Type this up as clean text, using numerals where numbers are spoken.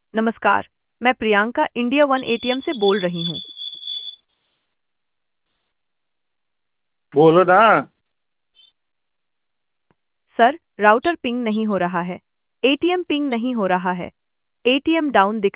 नमस्कार, मैं Priyanka India one ATM से बोल रही हूँ। बोलो ना। सर, राउटर पिंग नहीं हो रहा है। एटीएम पिंग नहीं हो रहा है। एटीएम डाउन दिख